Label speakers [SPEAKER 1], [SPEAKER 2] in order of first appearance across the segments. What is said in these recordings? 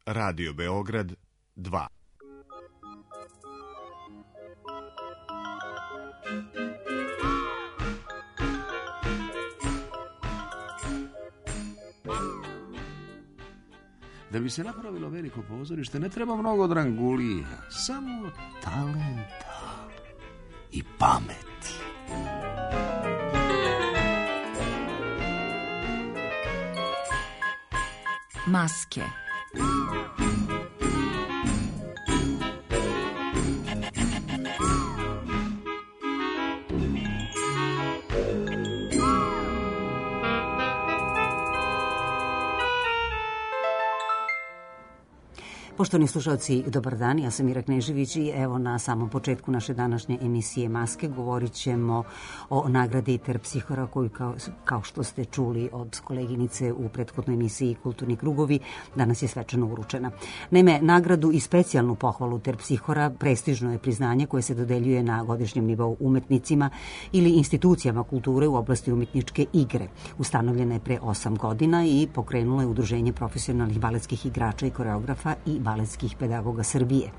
[SPEAKER 1] Radio Beograd 2.
[SPEAKER 2] Da bi se napravilo veliko pozorište ne treba mnogo drangulija, samo talenta i pameti.
[SPEAKER 3] Maske.
[SPEAKER 4] Poštovani slušalci, dobar dan, ja sam Mira Knežević i evo na samom početku naše današnje emisije Maske govorit ćemo o nagradi Terpsihora koju kao što ste čuli od koleginice u prethodnoj emisiji Kulturni krugovi, danas je svečano uručena. Naime, nagradu i specijalnu pohvalu Terpsihora prestižno je priznanje koje se dodeljuje na godišnjem nivou umetnicima ili institucijama kulture u oblasti umetničke igre. Ustanovljena je pre 8 godina i pokrenulo je Udruženje profesionalnih baletskih igrača i koreografa i baletskih pedagoga Srbije.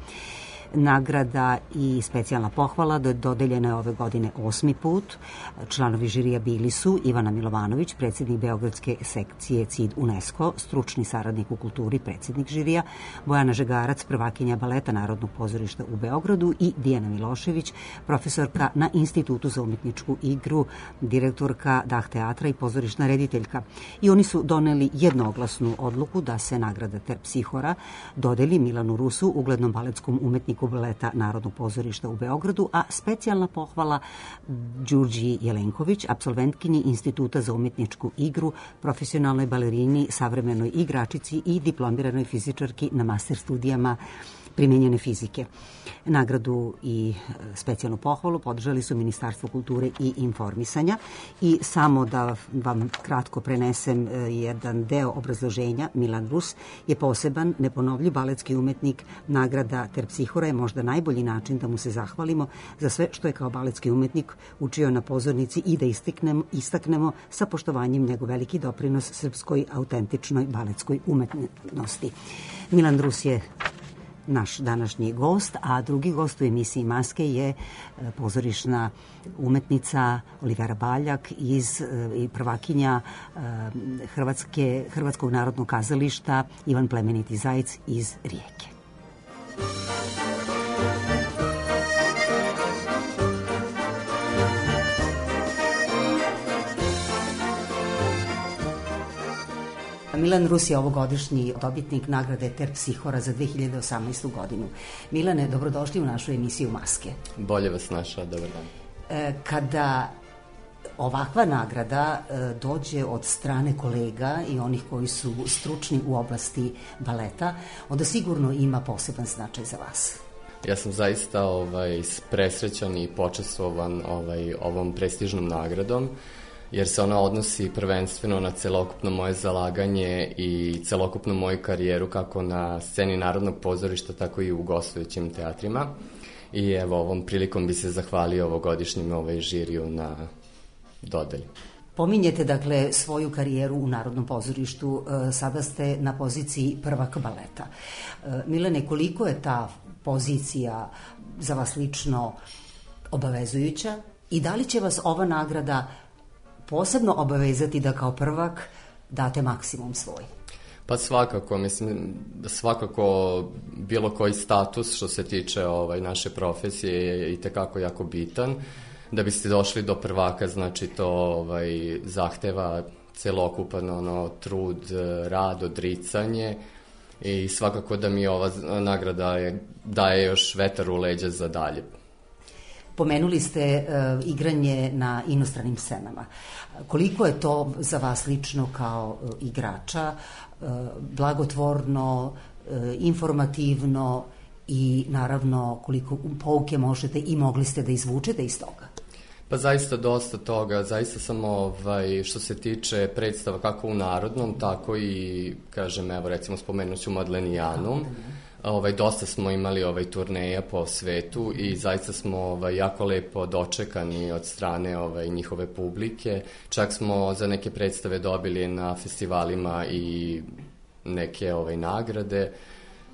[SPEAKER 4] Nagrada i specijalna pohvala dodeljena je ove godine 8. put. Članovi žirija bili su Ivana Milovanović, predsjednik Beogradske sekcije CID UNESCO, stručni saradnik u kulturi, predsjednik žirija, Bojana Žegarac, prvakinja baleta Narodnog pozorišta u Beogradu i Dijana Milošević, profesorka na Institutu za umetničku igru, direktorka Dah teatra i pozorišna rediteljka. I oni su doneli jednoglasnu odluku da se nagrada Terpsihora dodeli Milanu Rusu, uglednom baletskom umetniku baleta Narodnog pozorišta u Beogradu, a specijalna pohvala Đurđiji Jelenković, apsolventkinji Instituta za umetničku igru, profesionalnoj balerini, savremenoj igračici i diplomiranoj fizičarki na master studijama primenjene fizike. Nagradu i specijalnu pohvalu podržali su Ministarstvo kulture i informisanja i samo da vam kratko prenesem jedan deo obrazloženja. Milan Rus je poseban, neponovljiv baletski umetnik. Nagrada Terpsihora je možda najbolji način da mu se zahvalimo za sve što je kao baletski umetnik učio na pozornici i da istaknemo sa poštovanjem njegov veliki doprinos srpskoj autentičnoj baletskoj umetnosti. Milan Rus je naš današnji gost, a drugi gost u emisiji Maske je pozorišna umetnica Olivera Baljak i prvakinja Hrvatskog narodnog kazališta Ivan Plemeniti Zajec iz Rijeke. Milan Rus je ovogodišnji dobitnik nagrade Terpsihora za 2018. godinu. Milane, dobrodošli u našu emisiju Maske.
[SPEAKER 5] Bolje vas našao, dobar dan.
[SPEAKER 4] Kada ovakva nagrada dođe od strane kolega i onih koji su stručni u oblasti baleta, onda sigurno ima poseban značaj za vas.
[SPEAKER 5] Ja sam zaista presrećan i počastvovan ovom prestižnom nagradom, jer se ona odnosi prvenstveno na celokupno moje zalaganje i celokupnu moju karijeru kako na sceni Narodnog pozorišta, tako i u gostujućim teatrima. I evo, ovom prilikom bi se zahvalio ovogodišnjem žiriju na dodeli.
[SPEAKER 4] Pominjete, dakle, svoju karijeru u Narodnom pozorištu. Sada ste na poziciji prvak baleta. Milane, koliko je ta pozicija za vas lično obavezujuća i da li će vas ova nagrada posebno obavezati da kao prvak date maksimum svoj?
[SPEAKER 5] Pa svakako, svakako bilo koji status što se tiče naše profesije je itekako jako bitan. Da biste došli do prvaka, znači to zahteva celokupan trud, rad, odricanje i svakako da mi ova nagrada daje još vetar u leđa za dalje.
[SPEAKER 4] Pomenuli ste igranje na inostranim scenama. Koliko je to za vas lično kao igrača blagotvorno, informativno i naravno koliko pouke možete i mogli ste da izvučete iz toga?
[SPEAKER 5] Pa zaista dosta toga, zaista sam što se tiče predstava kako u Narodnom, tako i, kažem, evo recimo spomenut ću Madlenijanu. Dosta smo imali turneja po svetu i zaista smo jako lepo dočekani od strane njihove publike. Čak smo za neke predstave dobili na festivalima i neke nagrade.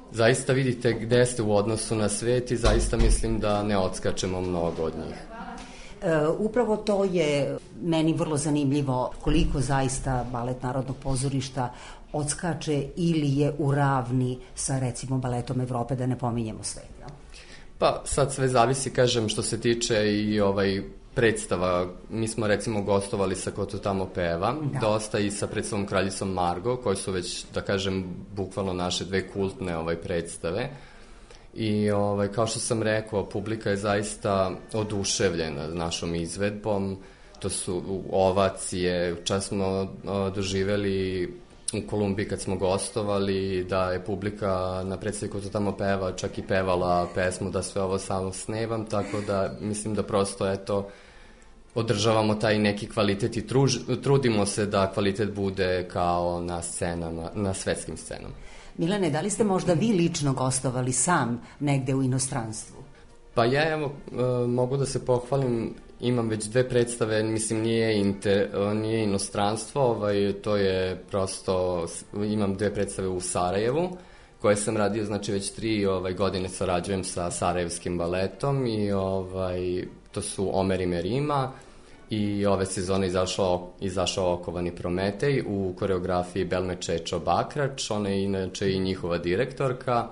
[SPEAKER 5] zaista vidite gde ste u odnosu na svet i zaista mislim da ne odskačemo mnogo od njih.
[SPEAKER 4] Upravo to je meni vrlo zanimljivo, koliko zaista Balet Narodnog pozorišta odskače ili je u ravni sa recimo Baletom Evrope, da ne pominjemo svet. Ja?
[SPEAKER 5] Pa sad sve zavisi, kažem, što se tiče i predstava. Mi smo recimo gostovali sa Ko to tamo peva, dosta i sa predstavom Kraljicom Margo, koji su već, da kažem, bukvalno naše dve kultne predstave. I kao što sam rekao, publika je zaista oduševljena našom izvedbom. To su ovacije. Čas smo doživeli u Kolumbiji kad smo gostovali da je publika na predstavi Ko to tamo peva čak i pevala pesmu Da sve ovo samo snevam, tako da mislim da prosto održavamo taj neki kvalitet i trudimo se da kvalitet bude kao na scenama, na svetskim scenama.
[SPEAKER 4] Milane, da li ste možda vi lično gostovali sam negde u inostranstvu?
[SPEAKER 5] Pa ja mogu da se pohvalim, imam već dve predstave, mislim nije inostranstvo, to je prosto, imam dve predstave u Sarajevu, koje sam radio, znači već 3 godine sarađujem sa Sarajevskim baletom i to su Omer i Merima i ove sezone izašao Okovani Prometej u koreografiji Belme Čečo Bakrač, ona je inače i njihova direktorka.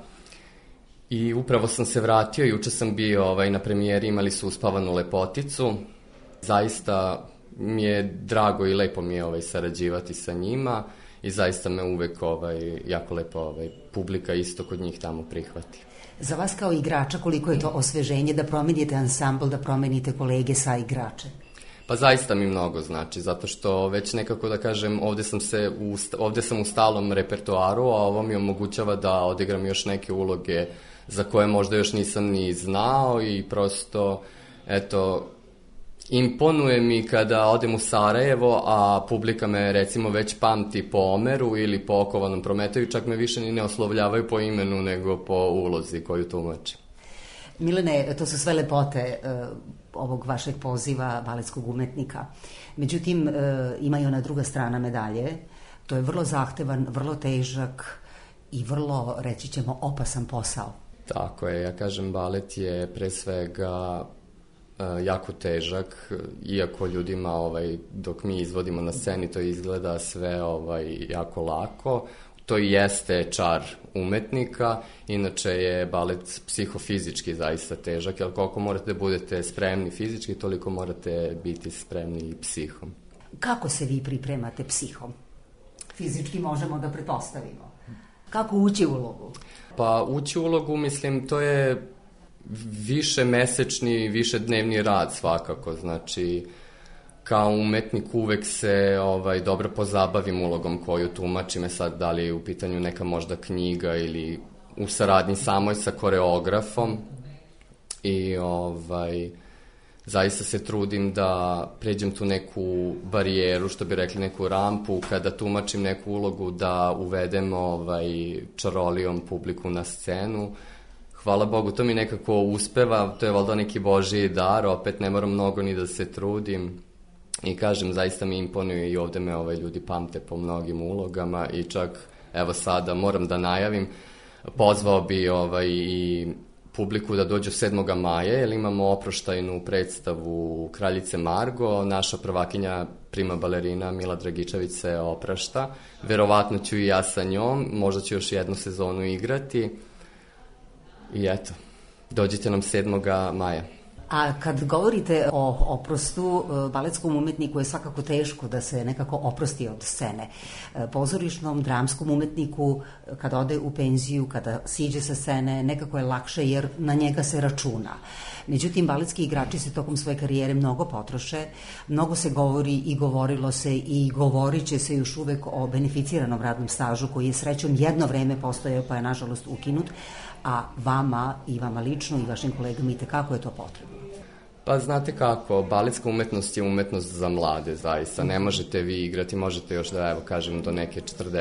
[SPEAKER 5] I upravo sam se vratio, juče sam bio na premijeri, imali su Uspavanu lepoticu. Zaista mi je drago i lepo mi je sarađivati sa njima i zaista me uvek jako lepo publika isto kod njih tamo prihvati.
[SPEAKER 4] Za vas kao igrača koliko je to osveženje da promenite ansambl, da promenite kolege sa igrače?
[SPEAKER 5] Pa zaista mi mnogo znači, zato što već nekako da kažem, ovde sam u stalom repertoaru, a ovo mi omogućava da odigram još neke uloge za koje možda još nisam ni znao i prosto, imponuje mi kada odem u Sarajevo, a publika me recimo već pamti po Omeru ili po Okovanom Prometeju, čak me više ni ne oslovljavaju po imenu nego po ulozi koju tumačim.
[SPEAKER 4] Milene, to su sve lepote ovog vašeg poziva baletskog umetnika. Međutim, ima i ona druga strana medalje. To je vrlo zahtevan, vrlo težak i vrlo, reći ćemo, opasan posao.
[SPEAKER 5] Tako je, ja kažem, balet je pre svega jako težak, iako ljudima dok mi izvodimo na sceni to izgleda sve jako lako. To i jeste čar umetnika, inače je balet psihofizički zaista težak, jer koliko morate da budete spremni fizički, toliko morate biti spremni i psihom.
[SPEAKER 4] Kako se vi pripremate psihom? Fizički možemo da pretpostavimo. Kako ući u ulogu?
[SPEAKER 5] Pa ući u ulogu, mislim, to je višemesečni, višednevni rad svakako, znači kao umetnik uvek se dobro pozabavim ulogom koju tumačim, sad da li je u pitanju neka možda knjiga ili u saradnji samoj sa koreografom i zaista se trudim da pređem tu neku barijeru, što bi rekli neku rampu, kada tumačim neku ulogu da uvedem čarolijom publiku na scenu. Hvala Bogu, to mi nekako uspeva, to je valjda neki božji dar, opet ne moram mnogo ni da se trudim. I kažem, zaista mi imponuje i ovde me ljudi pamte po mnogim ulogama i čak, evo sada, moram da najavim, pozvao bi i publiku da dođu 7. maja, jer imamo oproštajnu predstavu Kraljice Margo, naša prvakinja prima balerina Mila Dragičević se oprašta, verovatno ću i ja sa njom, možda ću još jednu sezonu igrati i eto, dođite nam 7. maja.
[SPEAKER 4] A kad govorite o oprostu, baletskom umetniku je svakako teško da se nekako oprosti od scene. Pozorišnom, dramskom umetniku, kada ode u penziju, kada siđe sa scene, nekako je lakše jer na njega se računa. Međutim, baletski igrači se tokom svoje karijere mnogo potroše, mnogo se govori i govorilo se i govorit će se još uvek o beneficiranom radnom stažu koji je srećom jedno vreme postojao pa je nažalost ukinut, a vama i vama lično i vašim kolegama itekako je to potrebno.
[SPEAKER 5] Pa znate kako, baletska umetnost je umetnost za mlade, zaista. Ne možete vi igrati, možete još da, evo kažem, do neke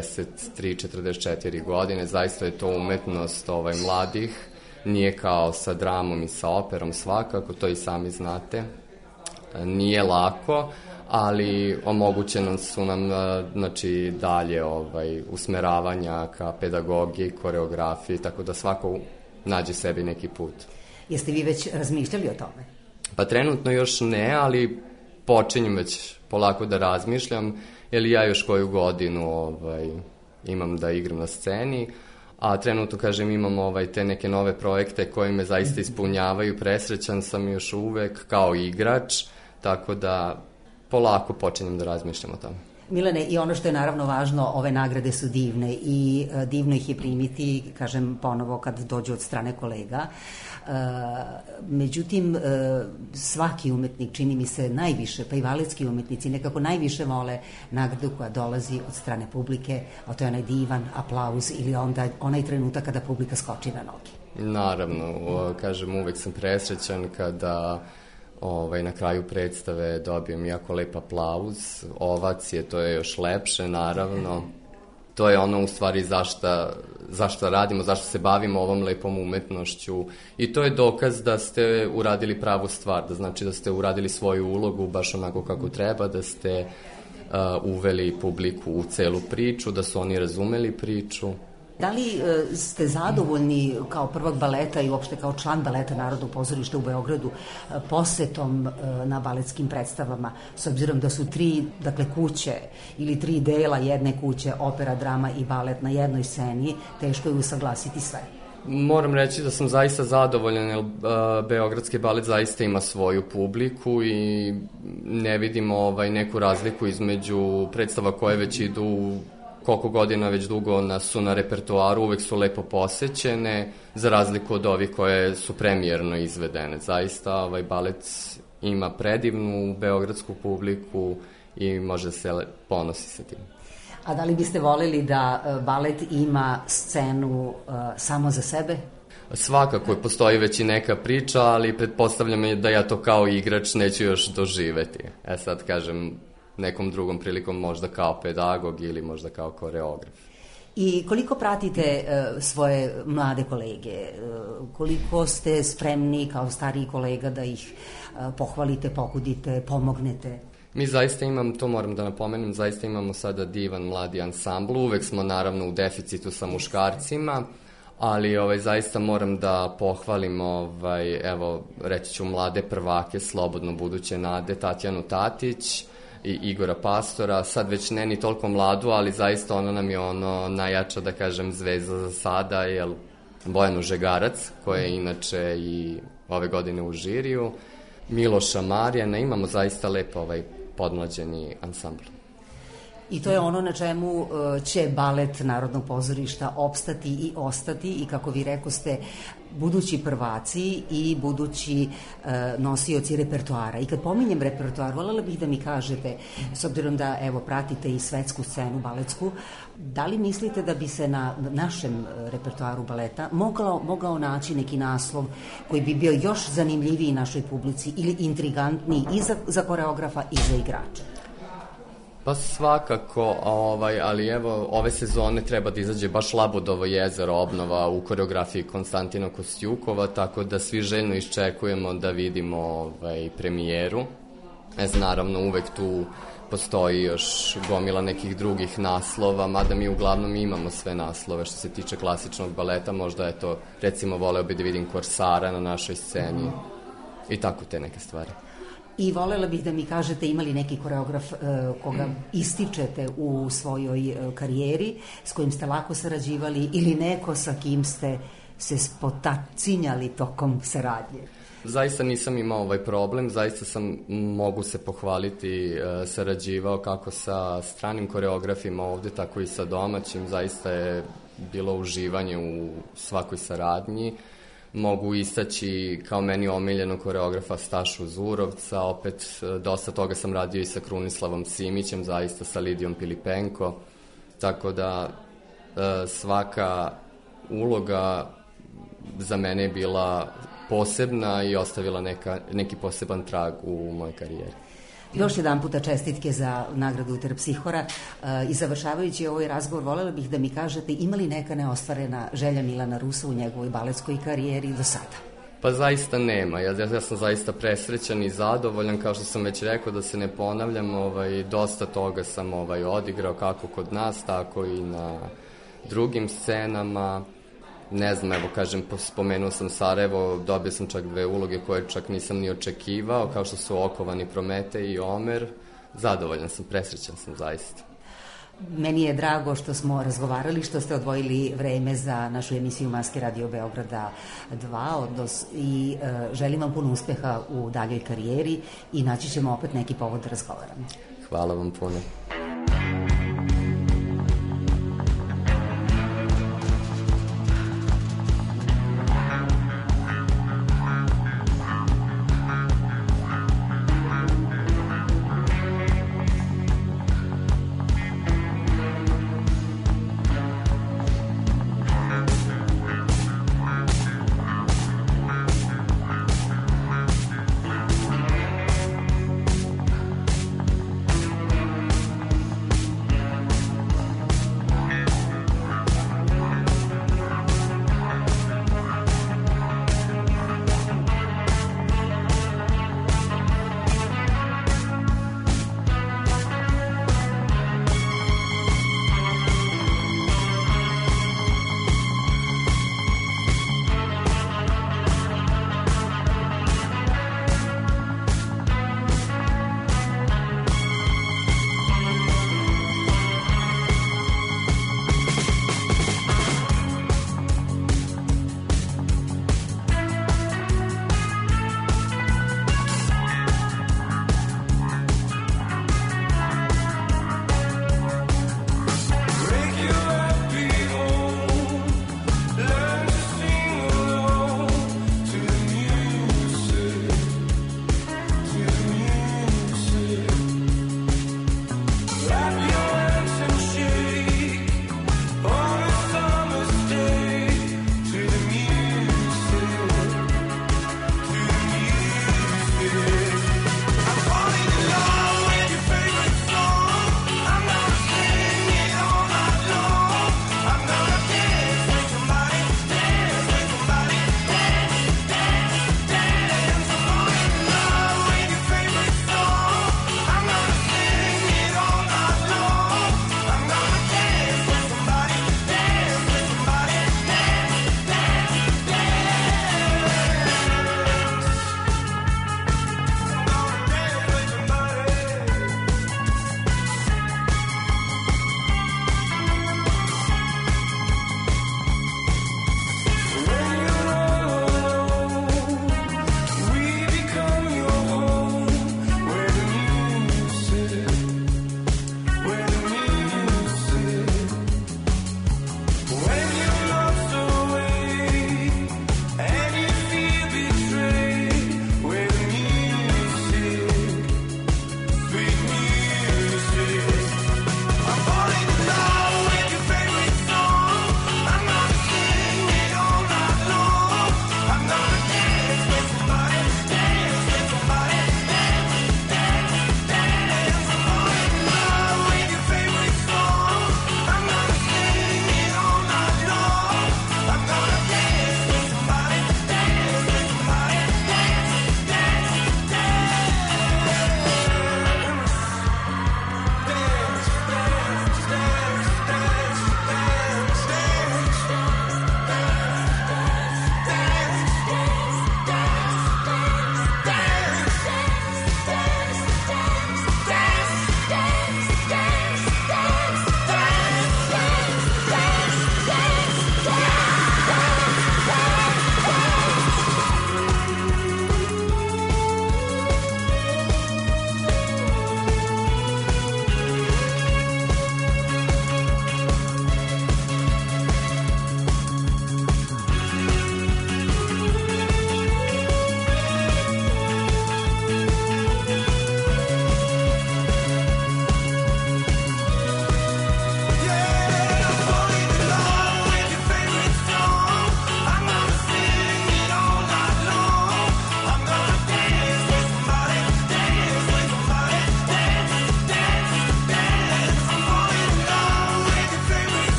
[SPEAKER 5] 43-44 godine. Zaista je to umetnost mladih, nije kao sa dramom i sa operom svakako, to i sami znate. Nije lako, ali omogućeno su nam znači, dalje usmeravanja ka pedagogiji, koreografiji, tako da svako nađe sebi neki put.
[SPEAKER 4] Jeste vi već razmišljali o tome?
[SPEAKER 5] Pa trenutno još ne, ali počinjem već polako da razmišljam, jer ja još koju godinu imam da igram na sceni, a trenutno, kažem, imam te neke nove projekte koje me zaista ispunjavaju, presrećan sam još uvek kao igrač, tako da polako počinjem da razmišljam o tome.
[SPEAKER 4] Milane, i ono što je naravno važno, ove nagrade su divne i divno ih je primiti, kažem ponovo, kad dođu od strane kolega. Međutim, svaki umetnik, čini mi se najviše, pa i baletski umetnici nekako najviše vole nagradu koja dolazi od strane publike, a to je onaj divan aplauz ili onda onaj trenutak kada publika skoči na noge.
[SPEAKER 5] Naravno, kažem, uvek sam presrećan kada na kraju predstave dobijem jako lep aplauz, ovacije, to je još lepše, naravno. To je ono u stvari zašto radimo, zašto se bavimo ovom lepom umetnošću i to je dokaz da ste uradili pravu stvar, da znači da ste uradili svoju ulogu baš onako kako treba, da ste uveli publiku u celu priču, da su oni razumeli priču.
[SPEAKER 4] Da li ste zadovoljni kao prvak baleta i uopšte kao član baleta Narodnog pozorišta u Beogradu posetom na baletskim predstavama, s obzirom da su 3 kuće ili 3 dela jedne kuće, opera, drama i balet na jednoj sceni, teško je usaglasiti sve?
[SPEAKER 5] Moram reći da sam zaista zadovoljan, jer Beogradski balet zaista ima svoju publiku i ne vidimo neku razliku između predstava koje već idu koliko godina već dugo su na repertoaru, uvek su lepo posećene, za razliku od ovih koje su premijerno izvedene. Zaista balet ima predivnu beogradsku publiku i može se ponosi sa tim.
[SPEAKER 4] A da li biste voleli da balet ima scenu samo za sebe?
[SPEAKER 5] Svakako, postoji već i neka priča, ali pretpostavljam da ja to kao igrač neću još doživeti. Sad kažem, nekom drugom prilikom možda kao pedagog ili možda kao koreograf.
[SPEAKER 4] I koliko pratite svoje mlade kolege? Koliko ste spremni kao stariji kolega da ih pohvalite, pokudite, pomognete?
[SPEAKER 5] Mi zaista to moram da napomenem, zaista imamo sada divan mladi ansambl. Uvek smo naravno u deficitu sa muškarcima, ali zaista moram da pohvalim, evo, reći ću mlade prvake, slobodno buduće nade, Tatjanu Tatić i Igora Pastora, sad već ne ni toliko mladu, ali zaista ona nam je najjača, da kažem, zvezda za sada, jer Bojanu Žegarac, koja je inače i ove godine u žiriju, Miloša Marijana, imamo zaista lepo podmlađeni ansambl.
[SPEAKER 4] I to je ono na čemu će balet Narodnog pozorišta opstati i ostati i, kako vi rekoste, budući prvaci i budući nosioci repertoara. I kad pominjem repertoar, voljela bih da mi kažete, s obzirom da evo pratite i svetsku scenu baletsku, da li mislite da bi se na našem repertoaru baleta mogao naći neki naslov koji bi bio još zanimljiviji našoj publici ili intrigantniji i za koreografa i za igrača?
[SPEAKER 5] Pa svakako, ali evo, ove sezone treba da izađe baš Labudovo jezero, obnova u koreografiji Konstantina Kostjukova, tako da svi željno iščekujemo da vidimo premijeru. Naravno, uvek tu postoji još gomila nekih drugih naslova, mada mi uglavnom imamo sve naslove što se tiče klasičnog baleta, možda recimo voleo bi da vidim Korsara na našoj sceni i tako te neke stvari.
[SPEAKER 4] I voljela bih da mi kažete, imali neki koreograf koga ističete u svojoj karijeri, s kojim ste lako sarađivali, ili neko sa kim ste se spotacinjali tokom saradnje?
[SPEAKER 5] Zaista nisam imao problem, zaista mogu se pohvaliti, sarađivao kako sa stranim koreografima ovde, tako i sa domaćim, zaista je bilo uživanje u svakoj saradnji. Mogu istaći kao meni omiljenog koreografa Stašu Zurovca, opet dosta toga sam radio i sa Krunislavom Simićem, zaista sa Lidijom Pilipenko, tako da svaka uloga za mene je bila posebna i ostavila neki poseban trag u mojoj karijeri.
[SPEAKER 4] Još jedan puta čestitke za nagradu Terpsihora i završavajući ovaj razgovor, voljela bih da mi kažete, ima li neka neostvarena želja Milana Rusa u njegovoj baletskoj karijeri do sada?
[SPEAKER 5] Pa zaista nema. Ja sam zaista presrećan i zadovoljan, kao što sam već rekao, da se ne ponavljam, dosta toga sam odigrao kako kod nas, tako i na drugim scenama. Ne znam, evo kažem, spomenuo sam Sarajevo, dobio sam čak 2 uloge koje čak nisam ni očekivao, kao što su Okovani Prometej i Omer. Zadovoljan sam, presrećan sam zaista.
[SPEAKER 4] Meni je drago što smo razgovarali, što ste odvojili vreme za našu emisiju Maske Radio Beograda 2 i želim vam puno uspeha u daljoj karijeri i naći ćemo opet neki povod da razgovaramo.
[SPEAKER 5] Hvala vam puno.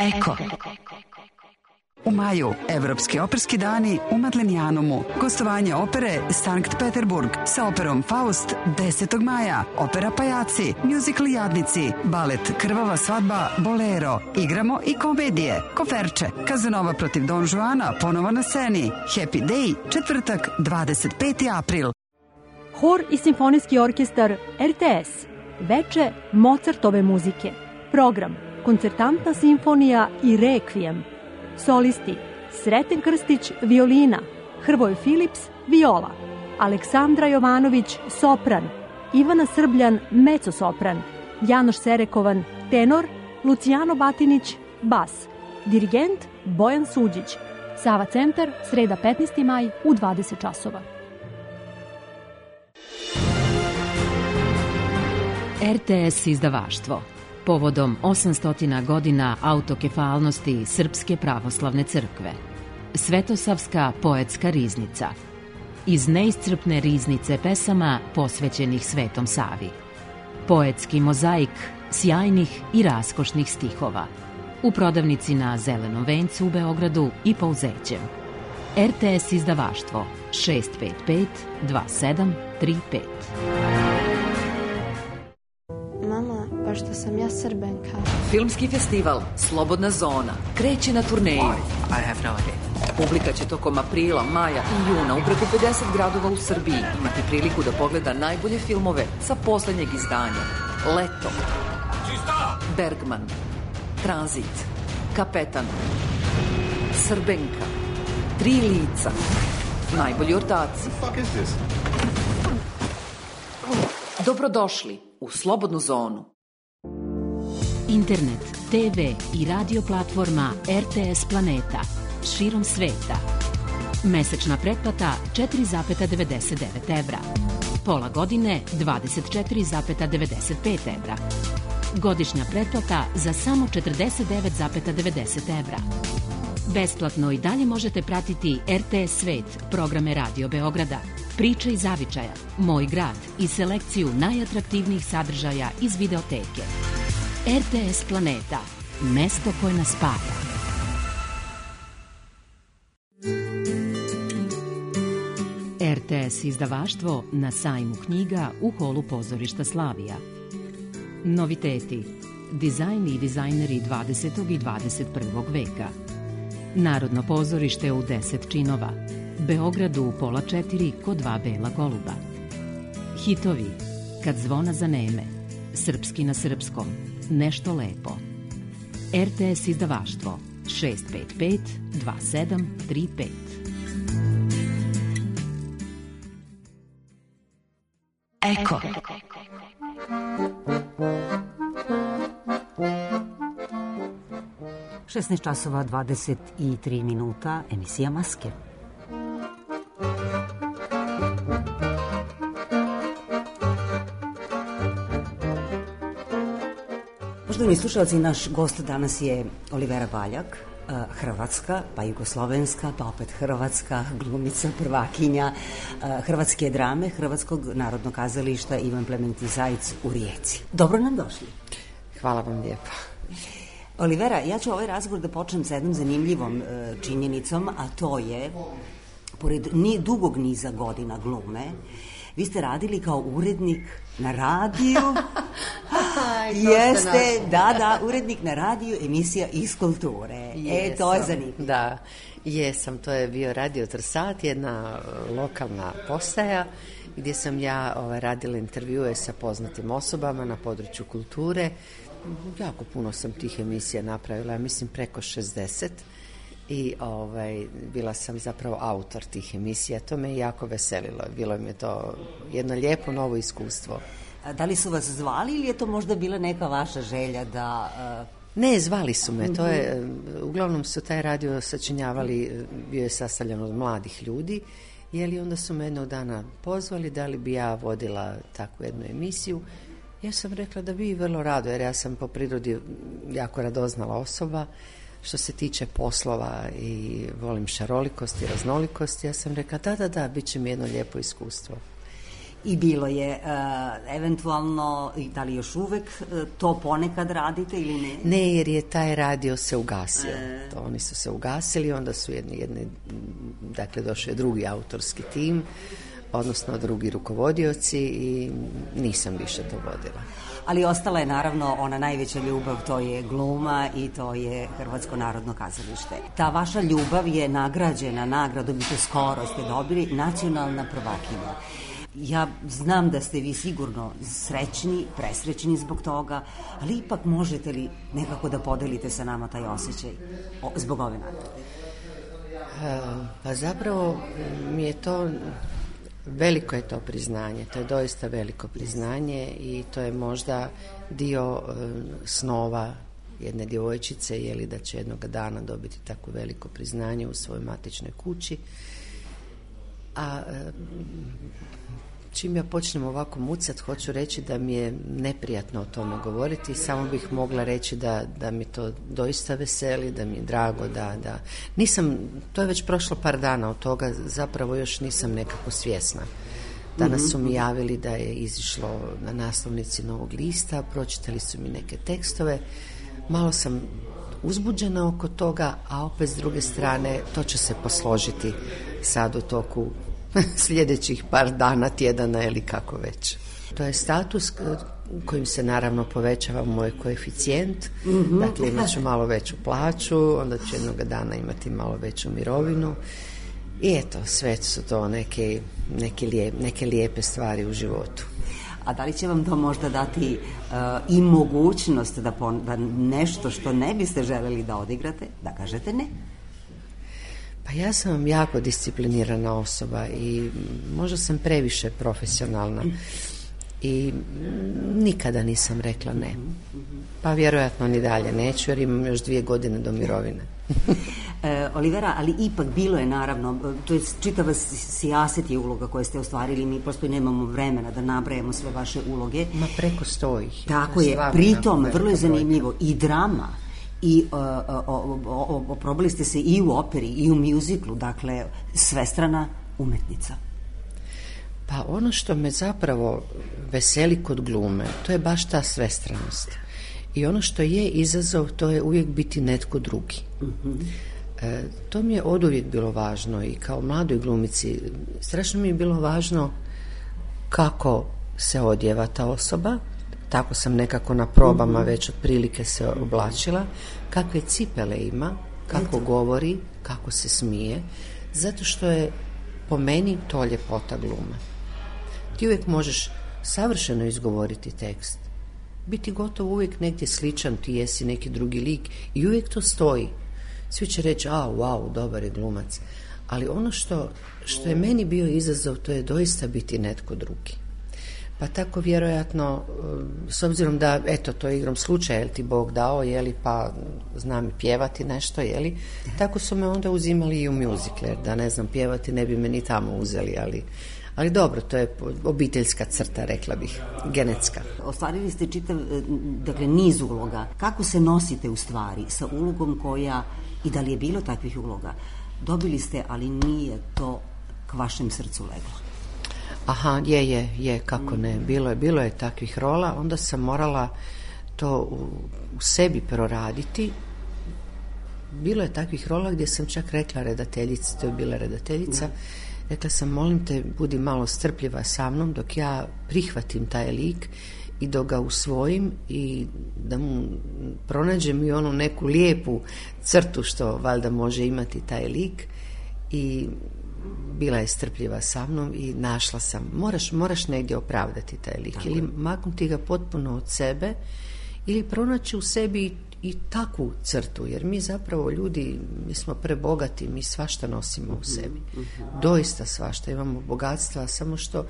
[SPEAKER 3] Eko. U maju, Evropski operski dani u Madlenijanumu. Gostovanje opere Sankt Peterburg sa operom Faust 10. maja. Opera Pajaci, muzikl Jadnici, balet Krvava svadba, Bolero. Igramo i komedije. Koferče, Kazanova protiv Don Juana, ponovo na sceni. Happy Day, četvrtak, 25. april.
[SPEAKER 6] Hor i simfonijski orkestar RTS. Veče Mozartove muzike. Program Koncertantna simfonija i Rekvijem. Solisti Sreten Krstić violina, Hrvoje Filips viola, Aleksandra Jovanović sopran, Ivana Srbljan mezzo-sopran, Janoš Serekovan tenor, Lucijano Batinić bas, dirigent Bojan Suđić. Sava centar, sreda 15. maj u 20 časova.
[SPEAKER 7] RTS izdavaštvo. Povodom 800 godina autokefalnosti Srpske pravoslavne crkve. Svetosavska poetska riznica. Iz neiscrpne riznice pesama posvećenih Svetom Savi. Poetski mozaik sjajnih i raskošnih stihova. U prodavnici na Zelenom vencu u Beogradu i Pouzećem. RTS izdavaštvo 655 2735.
[SPEAKER 8] Mama, pa što sam ja Srbenka.
[SPEAKER 9] Filmski festival Slobodna zona kreće na turneju. Publika će tokom aprila, maja i juna u preko 50 gradova u Srbiji imati priliku da pogleda najbolje filmove sa poslednjeg izdanja. Leto, Bergman, Tranzit, Kapetan, Srbenka, Tri lica, Najbolji ortaci. Dobrodošli u Slobodnu zonu.
[SPEAKER 7] Internet, TV i radio platforma RTS Planeta širom sveta. Mesečna pretplata 4,99 evra. Pola godine 24,95 evra. Godišnja pretplata za samo 49,90 evra. Besplatno i dalje možete pratiti RTS Svet, programe Radio Beograda, Priče iz Zavičaja, Moj grad i selekciju najatraktivnijih sadržaja iz videoteke. RTS Planeta, mesto koje nas spaja. RTS izdavaštvo na sajmu knjiga u holu pozorišta Slavija. Noviteti, dizajn i dizajneri 20. i 21. veka. Narodno pozorište u 10 činova. Beogradu u 3:30 kod 2 bela goluba. Hitovi, Kad zvona zaneme, Srpski na srpskom, Nešto lepo. RTS izdavaštvo 655 2735.
[SPEAKER 3] Eko.
[SPEAKER 4] časova 23 minuta, emisija Maske. Poštovani slušalci, naš gost danas je Olivera Baljak, hrvatska, pa jugoslovenska, pa opet hrvatska glumica, prvakinja hrvatske drame, Hrvatskog narodnog kazališta Ivan Plementi Zajc u Rijeci. Dobro nam došli.
[SPEAKER 10] Hvala vam lijepa.
[SPEAKER 4] Olivera, ja ću ovaj razgovor da počnem sa jednom zanimljivom činjenicom, a to je, pored dugog niza godina glume, vi ste radili kao urednik na radiju. Jeste, da, urednik na radiju, emisija Iz kulture. To je zanimljivo.
[SPEAKER 10] Da, jesam, to je bio Radio Trsat, jedna lokalna postaja gdje sam ja radila intervjue sa poznatim osobama na području kulture. Jako puno sam tih emisija napravila, mislim preko 60, i bila sam zapravo autor tih emisija. To me jako veselilo, bilo mi je to jedno lijepo novo iskustvo.
[SPEAKER 4] Da li su vas zvali ili je to možda bila neka vaša želja da...
[SPEAKER 10] Ne, zvali su me, to je, uglavnom su taj radio sačinjavali, bio je sastavljen od mladih ljudi, i onda su me jednog dana pozvali da li bi ja vodila takvu jednu emisiju. Ja sam rekla da bi vrlo rado, jer ja sam po prirodi jako radoznala osoba što se tiče poslova i volim šarolikost i raznolikost. Ja sam rekla da, bit će mi jedno lijepo iskustvo.
[SPEAKER 4] I bilo je eventualno, da li još uvek to ponekad radite ili ne?
[SPEAKER 10] Ne, jer je taj radio se ugasio. Oni su se ugasili, onda su dakle došao je drugi autorski tim, odnosno drugi rukovodioci i nisam više to vodila.
[SPEAKER 4] Ali ostala je naravno ona najveća ljubav, to je gluma i to je Hrvatsko narodno kazalište. Ta vaša ljubav je nagrađena nagradom, i to skoro ste dobili, nacionalna prvakinja. Ja znam da ste vi sigurno srećni, presrećni zbog toga, ali ipak možete li nekako da podelite sa nama taj osjećaj zbog ove nagrade?
[SPEAKER 10] Pa zapravo mi je to, veliko je to priznanje, to je doista veliko priznanje i to je možda dio snova jedne djevojčice, da će jednog dana dobiti tako veliko priznanje u svojoj matičnoj kući. A čim ja počnem ovako mucat, hoću reći da mi je neprijatno o tome govoriti, samo bih mogla reći da mi to doista veseli, da mi je drago, da nisam, to je već prošlo par dana od toga, zapravo još nisam nekako svjesna. Danas su mi javili da je izišlo na naslovnici Novog lista, pročitali su mi neke tekstove, malo sam uzbuđena oko toga, a opet s druge strane to će se posložiti sad u toku sljedećih par dana, tjedana ili kako već. To je status kojim se naravno povećava moj koeficijent, dakle imat ću malo veću plaću, onda ću jednog dana imati malo veću mirovinu i eto, sve su to neke lijepe stvari u životu.
[SPEAKER 4] A da li će vam to možda dati i mogućnost da nešto što ne biste želeli da odigrate, da kažete ne?
[SPEAKER 10] Pa ja sam jako disciplinirana osoba i možda sam previše profesionalna i nikada nisam rekla ne. Pa vjerojatno ni dalje neću jer imam još 2 godine do mirovine.
[SPEAKER 4] Olivera, ali ipak bilo je naravno, to je čitava sijaset je uloga koje ste ostvarili, mi prosto nemamo vremena da nabrajamo sve vaše uloge.
[SPEAKER 10] Ma preko 100 ih.
[SPEAKER 4] Tako je, pritom vrlo je zanimljivo i drama, i oprobali ste se i u operi i u mjuziklu, dakle svestrana umetnica.
[SPEAKER 10] Pa ono što me zapravo veseli kod glume, to je baš ta svestranost. I ono što je izazov, to je uvijek biti netko drugi. To mi je oduvijek bilo važno i kao mladoj glumici strašno mi je bilo važno kako se odjeva ta osoba. Tako sam nekako na probama već otprilike se oblačila, kakve cipele ima, kako govori, kako se smije, zato što je po meni to ljepota glume. Ti uvijek možeš savršeno izgovoriti tekst, biti gotovo uvijek negdje sličan, ti jesi neki drugi lik i uvijek to stoji. Svi će reći, wow, dobar je glumac. Ali ono što je meni bio izazov, to je doista biti netko drugi. Pa tako vjerojatno, s obzirom da, eto, to je igrom slučaja, jel ti Bog dao, jeli, pa znam i pjevati nešto, jeli, tako su me onda uzimali i u mjuzikle, jer da ne znam pjevati ne bi me ni tamo uzeli, ali dobro, to je obiteljska crta, rekla bih, genetska.
[SPEAKER 4] Ostvarili ste čitav, dakle, niz uloga. Kako se nosite u stvari sa ulogom koja, i da li je bilo takvih uloga, dobili ste, ali nije to k vašem srcu leglo?
[SPEAKER 10] Aha, je, kako ne, bilo je takvih rola, onda sam morala to u sebi proraditi. Bilo je takvih rola gdje sam čak rekla redateljici, to je bila redateljica, rekla sam, molim te, budi malo strpljiva sa mnom dok ja prihvatim taj lik i dok ga usvojim i da mu pronađem i onu neku lijepu crtu što valjda može imati taj lik. I bila je strpljiva sa mnom i našla sam, moraš negdje opravdati taj lik, ili maknuti ga potpuno od sebe ili pronaći u sebi i takvu crtu, jer mi zapravo ljudi, mi smo prebogati, mi svašta nosimo u sebi, doista svašta, imamo bogatstva, samo što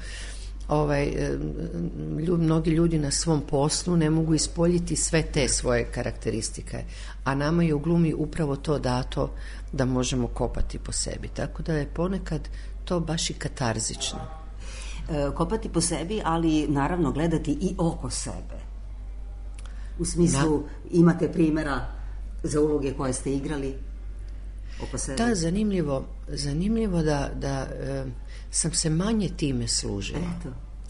[SPEAKER 10] mnogi ljudi na svom poslu ne mogu ispoljiti sve te svoje karakteristike, a nama je u glumi upravo to dato da možemo kopati po sebi, tako da je ponekad to baš i katarzično.
[SPEAKER 4] Kopati po sebi, ali naravno gledati i oko sebe. U smislu, imate primjera za uloge koje ste igrali oko sebe?
[SPEAKER 10] Da, zanimljivo da sam se manje time služila.
[SPEAKER 4] Eto.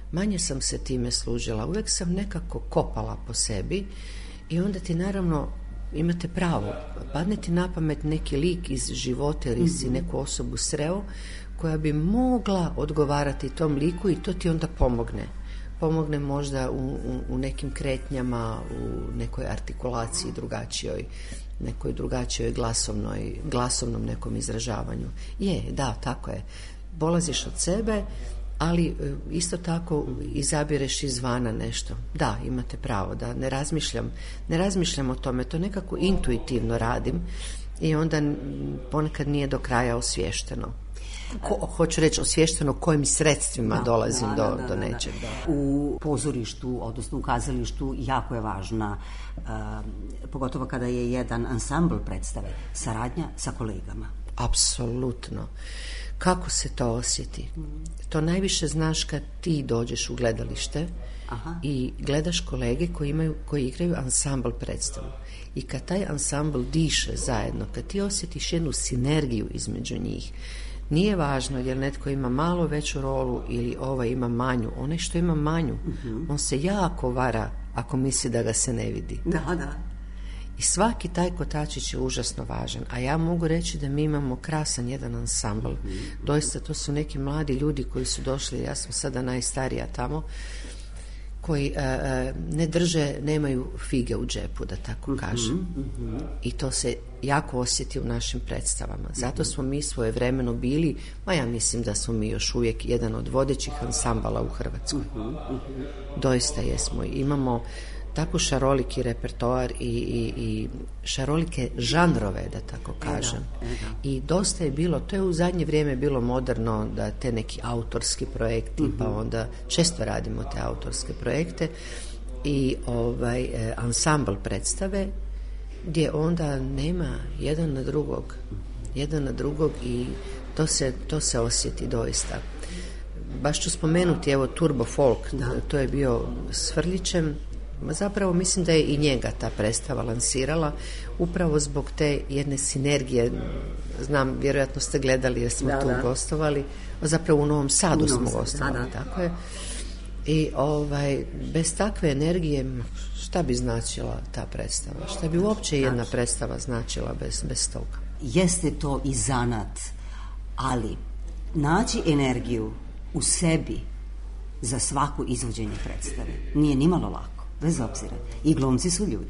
[SPEAKER 10] manje sam se time služila. Uvijek sam nekako kopala po sebi i onda ti naravno imate pravo, padne ti na pamet neki lik iz života ili si neku osobu sreo koja bi mogla odgovarati tom liku i to ti onda pomogne možda u nekim kretnjama, u nekoj artikulaciji drugačijoj, nekoj drugačijoj glasovnom nekom izražavanju. Da, tako je. Polaziš od sebe, ali isto tako izabireš izvana nešto. Da, imate pravo, da ne razmišljam o tome, to nekako intuitivno radim i onda ponekad nije do kraja osviješteno. Hoću reći osviješteno kojim sredstvima dolazim do nečeg. Da.
[SPEAKER 4] U pozorištu, odnosno u kazalištu, jako je važna, pogotovo kada je jedan ansambl predstave, saradnja sa kolegama.
[SPEAKER 10] Apsolutno. Kako se to osjeti? To najviše znaš kad ti dođeš u gledalište i gledaš kolege koji igraju ansambl predstavu. I kad taj ansambl diše zajedno, kad ti osjetiš jednu sinergiju između njih, nije važno jer netko ima malo veću rolu ili ovaj ima manju. Onaj što ima manju, on se jako vara ako misli da ga se ne vidi.
[SPEAKER 4] Da.
[SPEAKER 10] I svaki taj kotačić je užasno važan. A ja mogu reći da mi imamo krasan jedan ansambl. Doista to su neki mladi ljudi koji su došli, ja sam sada najstarija tamo, koji nemaju fige u džepu, da tako kažem. I to se jako osjeti u našim predstavama. Zato smo mi svojevremeno bili, ja mislim da smo mi još uvijek jedan od vodećih ansambala u Hrvatskoj. Doista jesmo. Imamo tako šaroliki repertoar i šarolike žanrove, da tako kažem. I dosta je bilo, to je u zadnje vrijeme bilo moderno, da te neki autorski projekti, pa onda često radimo te autorske projekte i ansambl predstave gdje onda nema jedan na drugog i to se osjeti doista. Baš ću spomenuti, evo, Turbo Folk, to je bio s Frljićem. Zapravo mislim da je i njega ta predstava lansirala upravo zbog te jedne sinergije. Znam, vjerojatno ste gledali jer smo tu gostovali. Zapravo u Novom Sadu smo gostovali, tako je. I bez takve energije šta bi značila ta predstava? Šta bi uopće jedna predstava značila bez toga?
[SPEAKER 4] Jeste to i zanat, ali naći energiju u sebi za svaku izvođenje predstave nije nimalo lako. Bez obzira. I glumci su ljudi.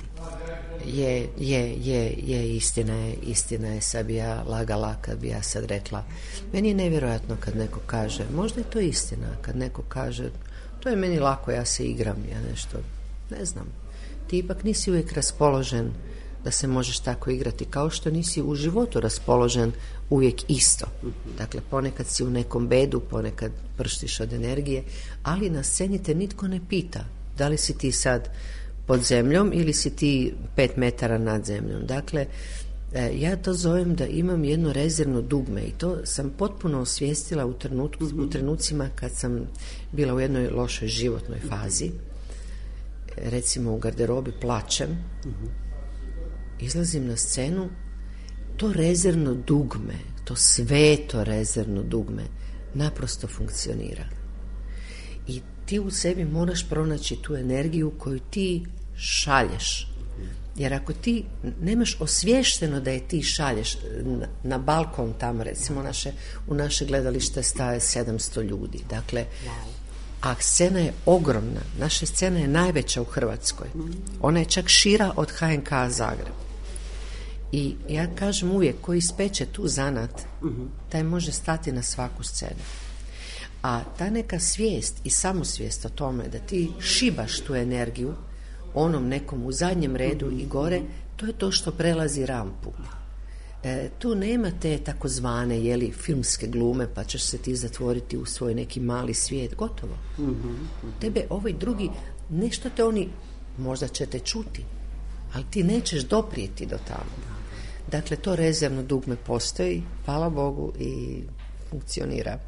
[SPEAKER 4] Istina je, sad bi ja lagala kad bi ja sad rekla. Meni je nevjerojatno kad neko kaže, možda je to istina, kad neko kaže, to je meni lako, ja se igram, ja nešto, ne znam. Ti ipak nisi uvijek raspoložen da se možeš tako igrati, kao što nisi u životu raspoložen uvijek isto. Dakle, ponekad si u nekom bedu, ponekad prštiš od energije, ali na sceni te nitko ne pita da li si ti sad pod zemljom ili si ti 5 metara nad zemljom. Dakle, ja to zovem da imam jedno rezervno dugme i to sam potpuno osvijestila u trenucima kad sam bila u jednoj lošoj životnoj fazi. Recimo u garderobi plačem, izlazim na scenu, to rezervno dugme, to sveto rezervno dugme naprosto funkcionira. I ti u sebi moraš pronaći tu energiju koju ti šalješ. Jer ako ti nemaš osviješteno da je ti šalješ na balkon tamo, recimo u naše gledalište staje 700 ljudi. Dakle, a scena je ogromna. Naša scena je najveća u Hrvatskoj. Ona je čak šira od HNK Zagreb. I ja kažem uvijek, ko ispeče tu zanat, taj može stati na svaku scenu. A ta neka svijest i samosvijest o tome da ti šibaš tu energiju onom nekom u zadnjem redu i gore, to je to što prelazi rampu. Tu nema te takozvane filmske glume pa ćeš se ti zatvoriti u svoj neki mali svijet. Gotovo. Tebe ovaj drugi, nešto te oni, možda će te čuti, ali ti nećeš doprijeti do tamo. Dakle, to rezervno dugme postoji, hvala Bogu, i funkcionira.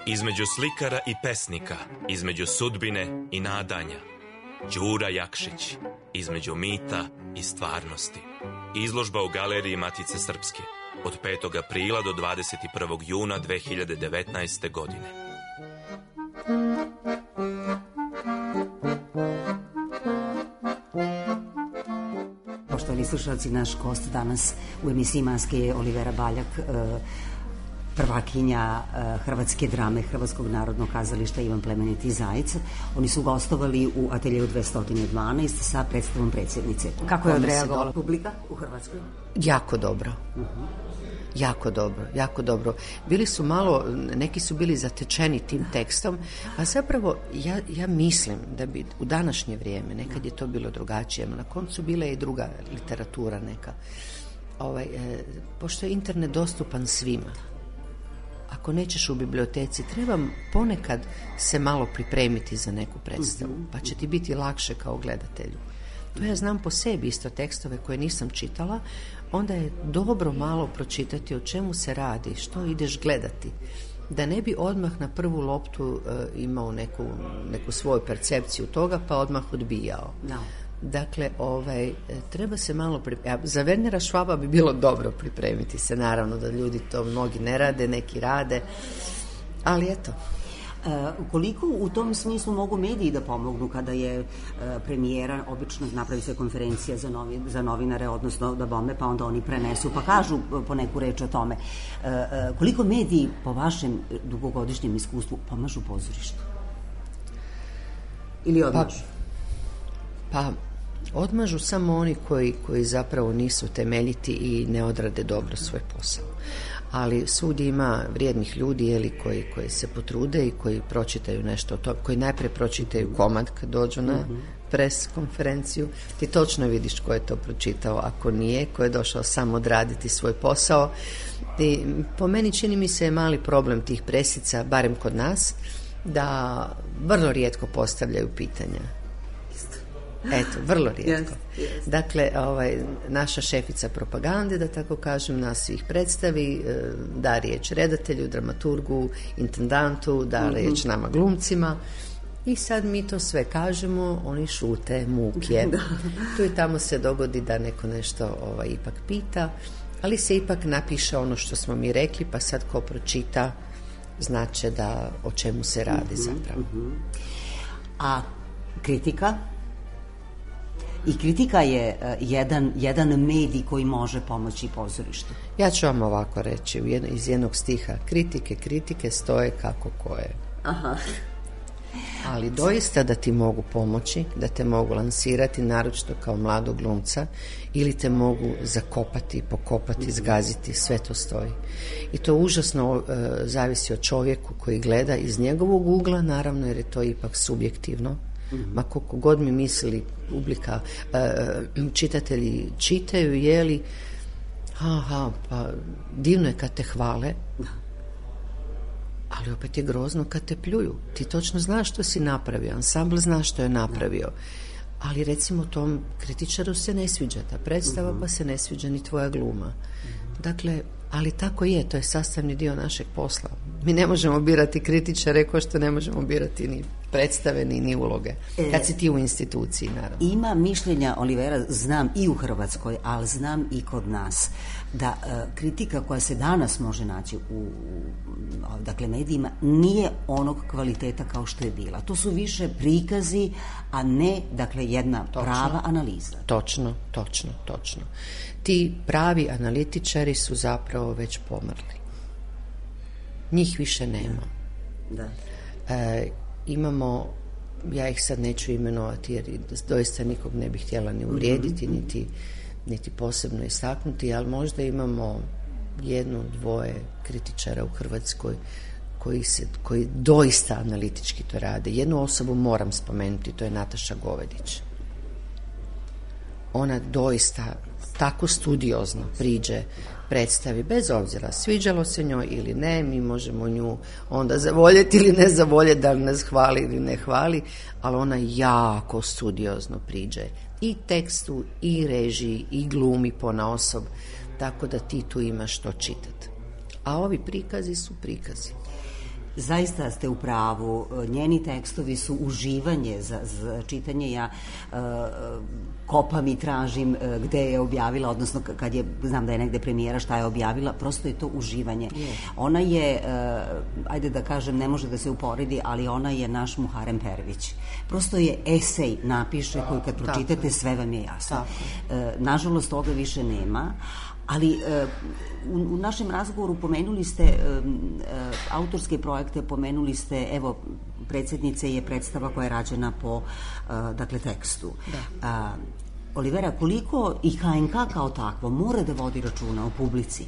[SPEAKER 11] Između slikara i pesnika, između sudbine i nadanja. Đura Jakšić, između mita i stvarnosti. Izložba u Galeriji Matice Srpske od 5. aprila do 21. juna 2019. godine.
[SPEAKER 4] Poštovani slušalci, naš gost danas u emisiji Maske je Olivera Baljak, prvakinja hrvatske drame Hrvatskog narodnog kazališta Ivan Plemeniti Zajec. Oni su gostovali u ateljeju 212 sa predstavom Predsjednice. Kako je odreagovala publika u Hrvatskoj?
[SPEAKER 10] Jako dobro. Jako dobro, jako dobro. Bili su malo, neki su bili zatečeni tim tekstom, a zapravo ja mislim da bi u današnje vrijeme, nekad je to bilo drugačije, na koncu bila je i druga literatura neka. Pošto je internet dostupan svima, ako nećeš u biblioteci, treba ponekad se malo pripremiti za neku predstavu, pa će ti biti lakše kao gledatelju. To ja znam po sebi isto tekstove koje nisam čitala, onda je dobro malo pročitati o čemu se radi, što ideš gledati, da ne bi odmah na prvu loptu imao neku svoju percepciju toga pa odmah odbijao. No. Dakle, treba se malo za Wernera Schwaba bi bilo dobro pripremiti se, naravno da ljudi to mnogi ne rade, neki rade, ali eto.
[SPEAKER 4] Koliko u tom smislu mogu mediji da pomognu kada je premijera, obično napravi se konferencija za novinare, odnosno da bome, pa onda oni prenesu, pa kažu po neku reč o tome. Koliko mediji, po vašem dugogodišnjem iskustvu, pomažu pozorištu? Ili odmažu?
[SPEAKER 10] Pa odmažu samo oni koji zapravo nisu temeljiti i ne odrade dobro svoj posao. Ali svugdje ima vrijednih ljudi koji se potrude i koji pročitaju nešto o tome, koji najprije pročitaju komad kad dođu na pres konferenciju. Ti točno vidiš ko je to pročitao, ako nije, ko je došao samo odraditi svoj posao. I po meni čini mi se mali problem tih presica, barem kod nas, da vrlo rijetko postavljaju pitanja. Eto, vrlo rijetko. Yes. Dakle, naša šefica propagande, da tako kažem, nas ih predstavi, da riječ redatelju, dramaturgu, intendantu, da riječ nama glumcima i sad mi to sve kažemo, oni šute, muk je. Tu i tamo se dogodi da neko nešto ipak pita, ali se ipak napiše ono što smo mi rekli, pa sad ko pročita znači da o čemu se radi zapravo.
[SPEAKER 4] A kritika? I kritika je jedan medij koji može pomoći pozorištu.
[SPEAKER 10] Ja ću vam ovako reći iz jednog stiha. Kritike stoje kako koje. Aha. Ali doista da ti mogu pomoći, da te mogu lansirati, naročito kao mladog glumca, ili te mogu zakopati, pokopati, zgaziti, sve to stoji. I to užasno zavisi od čovjeku koji gleda iz njegovog ugla, naravno, jer je to ipak subjektivno. Ma koliko god mi mislili publika, čitatelji čitaju, jeli, pa divno je kad te hvale, ali opet je grozno kad te pljuju. Ti točno znaš što si napravio, ansambl zna što je napravio, ali recimo tom kritičaru se ne sviđa ta predstava, pa se ne sviđa ni tvoja gluma. Dakle, ali tako je, to je sastavni dio našeg posla. Mi ne možemo birati kritičare kao što ne možemo birati ni predstave ni uloge. Kad si ti u instituciji, naravno.
[SPEAKER 4] Ima mišljenja, Olivera, znam i u Hrvatskoj, ali znam i kod nas, da kritika koja se danas može naći u medijima nije onog kvaliteta kao što je bila. To su više prikazi, a ne, jedna prava analiza.
[SPEAKER 10] Točno. Ti pravi analitičari su zapravo već pomrli. Njih više nema. Da. Imamo, ja ih sad neću imenovati jer doista nikog ne bih htjela ni uvrijediti, niti posebno istaknuti, ali možda imamo 1-2 kritičara u Hrvatskoj koji doista analitički to rade. Jednu osobu moram spomenuti, to je Nataša Govedić. Ona doista tako studiozno priđe predstavi, bez obzira sviđalo se njoj ili ne, mi možemo nju onda zavoljeti ili ne zavoljeti, da li nas hvali ili ne hvali, ali ona jako studiozno priđe i tekstu, i režiji, i glumi ponaosob, tako da ti tu imaš što čitati. A ovi prikazi su prikazi.
[SPEAKER 4] Zaista ste u pravu, njeni tekstovi su uživanje za čitanje. Ja kopam i tražim gde je objavila, odnosno kad je, znam da je negde premijera, šta je objavila, prosto je to uživanje. Ona je, ajde da kažem, ne može da se uporedi, ali ona je naš Muharrem Pervić. Prosto je esej napiše koji kad pročitate sve vam je jasno. Nažalost, toga više nema. Ali u našem razgovoru pomenuli ste autorske projekte, pomenuli ste, evo, predsjednice je predstava koja je rađena po, dakle, tekstu. Olivera, koliko i HNK kao takvo mora da vodi računa o publici?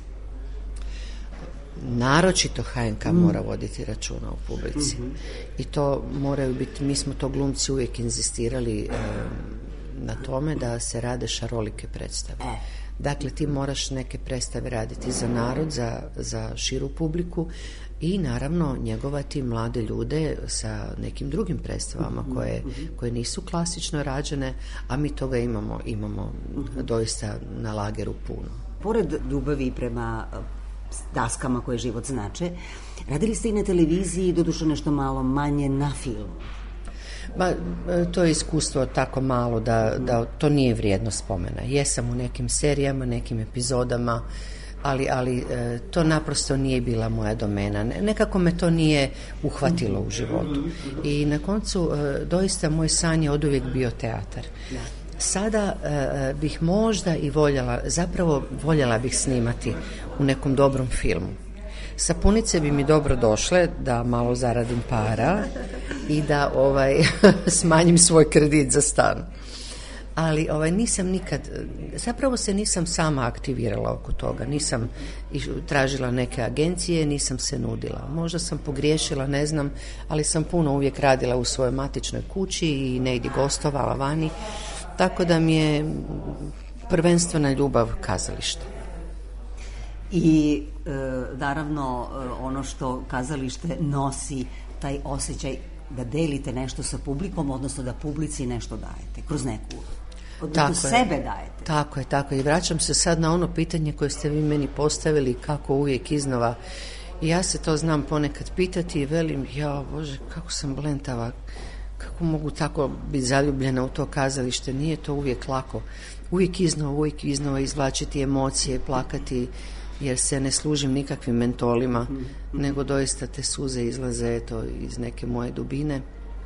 [SPEAKER 10] Naročito HNK mora voditi računa o publici. I to moraju biti, mi smo to glumci uvijek inzistirali na tome da se rade šarolike predstave. Dakle, ti moraš neke predstave raditi za narod, za širu publiku i naravno njegovati mlade ljude sa nekim drugim predstavama koje nisu klasično rađene, a mi toga imamo doista na lageru puno.
[SPEAKER 4] Pored ljubavi prema daskama koje život znače, radili ste i na televiziji, doduše nešto malo manje na filmu.
[SPEAKER 10] To je iskustvo tako malo da to nije vrijedno spomena. Jesam u nekim serijama, nekim epizodama, ali to naprosto nije bila moja domena. Nekako me to nije uhvatilo u životu. I na koncu doista moj san je oduvijek bio teatar. Sada bih možda i voljela bih snimati u nekom dobrom filmu. Sapunice bi mi dobro došle da malo zaradim para i da smanjim svoj kredit za stan. Ali nisam nikad, zapravo se nisam sama aktivirala oko toga, nisam tražila neke agencije, nisam se nudila. Možda sam pogriješila, ne znam, ali sam puno uvijek radila u svojoj matičnoj kući i negdje gostovala vani, tako da mi je prvenstvena ljubav kazalište.
[SPEAKER 4] I naravno ono što kazalište nosi, taj osjećaj da delite nešto sa publikom, odnosno da publici nešto dajete, kroz neku, odnosno sebe dajete.
[SPEAKER 10] Tako je. I vraćam se sad na ono pitanje koje ste vi meni postavili, kako uvijek iznova. I ja se to znam ponekad pitati i velim, ja Bože, kako sam blentava, kako mogu tako biti zaljubljena u to kazalište, nije to uvijek lako. Uvijek iznova izvlačiti emocije, plakati, jer se ne služim nikakvim mentolima, nego doista te suze izlaze iz neke moje dubine.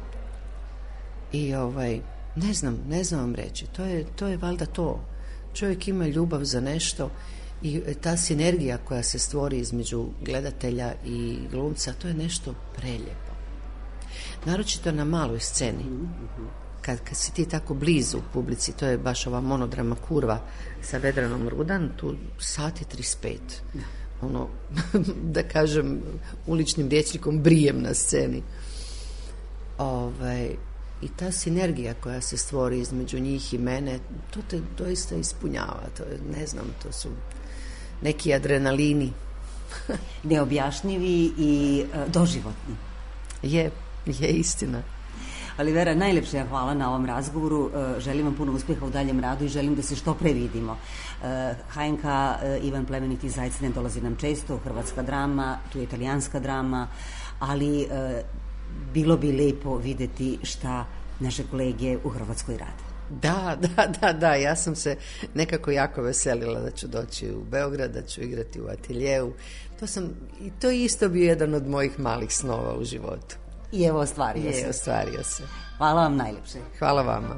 [SPEAKER 10] I ne znam vam reći, to je valjda to. Čovjek ima ljubav za nešto i ta sinergija koja se stvori između gledatelja i glumca, to je nešto prelijepo. Naročito na maloj sceni. Kad si ti tako blizu publici, to je baš ova monodrama Kurva sa Vedranom Rudan, tu sati 35. Da kažem uličnim rječnikom, brijem na sceni. I ta sinergija koja se stvori između njih i mene, to te doista ispunjava. To je, ne znam, to su neki adrenalini.
[SPEAKER 4] Neobjašnjivi i doživotni.
[SPEAKER 10] Je istina.
[SPEAKER 4] Olivera, najlepše hvala na ovom razgovoru. Želim vam puno uspjeha u daljem radu i želim da se što pre vidimo. HNK Ivan Plemeniti Zajec ne dolazi nam često, hrvatska drama, tu je italijanska drama, ali bilo bi lijepo vidjeti šta naše kolege u Hrvatskoj rade.
[SPEAKER 10] Da, ja sam se nekako jako veselila da ću doći u Beograd, da ću igrati u ateljeu. To je isto bio jedan od mojih malih snova u životu.
[SPEAKER 4] I evo, ostvario se. Hvala vam najljepše.
[SPEAKER 10] Hvala vama.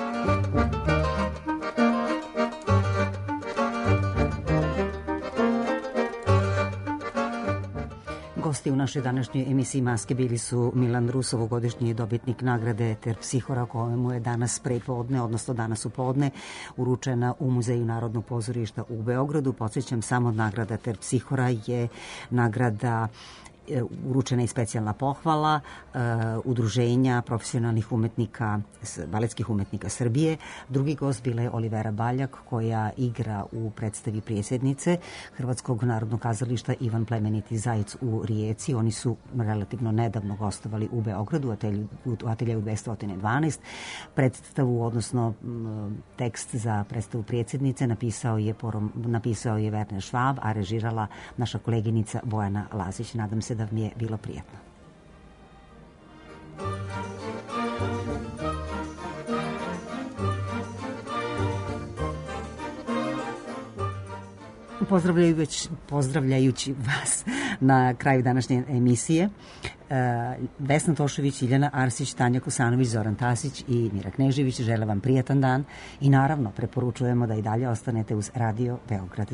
[SPEAKER 4] Gosti u našoj današnjoj emisiji Maske bili su Milan Rusov, godišnji dobitnik nagrade Ter Psihora, kojemu je danas prepodne, odnosno danas u podne, uručena u Muzeju Narodnog pozorišta u Beogradu. Podsjećam, samo nagrada Ter Psihora je nagrada uručena i specijalna pohvala Udruženja profesionalnih umetnika, baletskih umetnika Srbije. Drugi gost bila je Olivera Baljak, koja igra u predstavi Prijesednice Hrvatskog narodnog kazališta Ivan Plemeniti Zajec u Rijeci. Oni su relativno nedavno gostovali u Beogradu, u ateljeju 212. Predstavu, odnosno tekst za predstavu Prijesednice napisao je Werner Schwab, a režirala naša koleginica Bojana Lazić. Nadam se se da mi je bilo prijatno. Pozdravljajući vas na kraju današnje emisije, Vesna Tošović, Iljana Arsić, Tanja Kosanović, Zoran Tasić i Mira Knežević žele vam prijatan dan i naravno preporučujemo da i dalje ostanete uz Radio Beograd 2.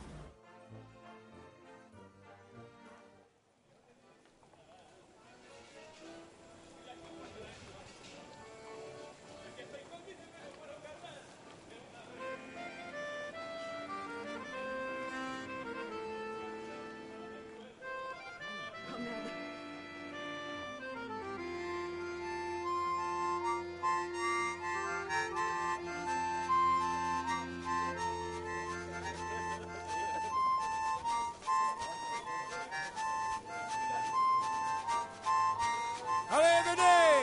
[SPEAKER 12] Allez, venez!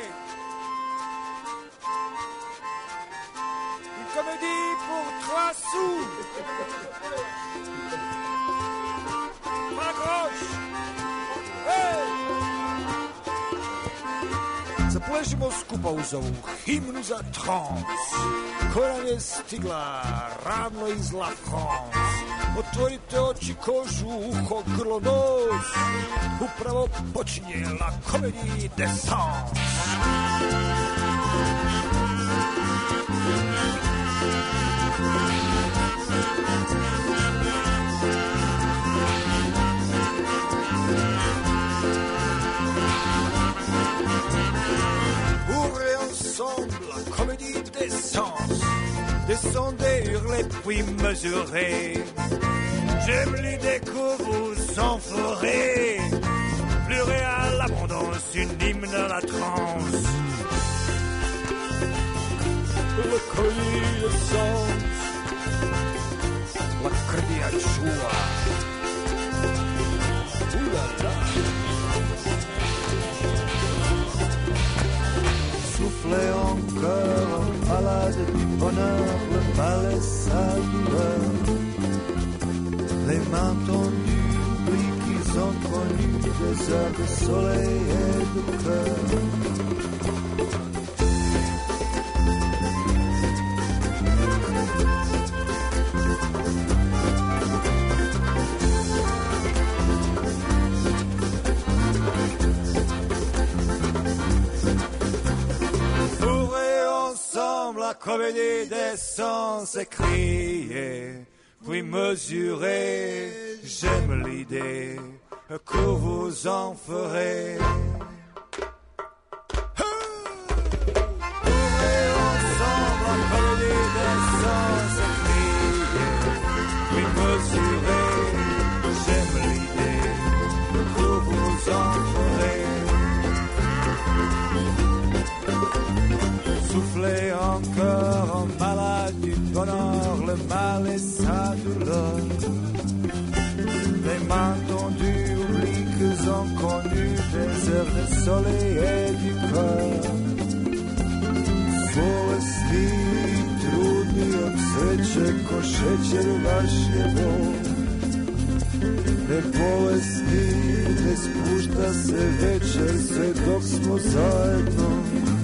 [SPEAKER 12] Une comédie pour 3 sous! 3 grosch! Hey! Zapležimo skupa uz ovu himnu za trans, koja nam je stigla ravno iz La France. Otvorite oči, kožu, uho, grlo, nos. Upravo počinje La Comédie d'Essence. Ouvrez ensemble La Comédie d'Essence. Descendez, hurlez, puis mesurez. J'aime l'idée que vous en ferez. Pleurez à l'abondance, une hymne à la transe. La Comédie d'Essence, la créature. Ouh là là. Soufflez encore, malade du bonheur, le palais sadouleur. Les mains tendues, oublient qu'ils ont connu des heures de soleil et de cœur. Ouvrez ensemble la comédie d'essence et criez. Puis mesurez, j'aime l'idée que vous en ferez. Ouvrez ensemble la comédie d'essence et criez. Puis mesurez, j'aime l'idée que vous en ferez. Soufflez encore en malade du bonheur, le mal et sa douleur. Les mains tendues oublient qu'ils ont connu des heures de soleil et du cœur. Bolesti trudni od sreće ko šećer vaš je bol. Ne bolesti ne spušta se večer sve dok smo zajedno.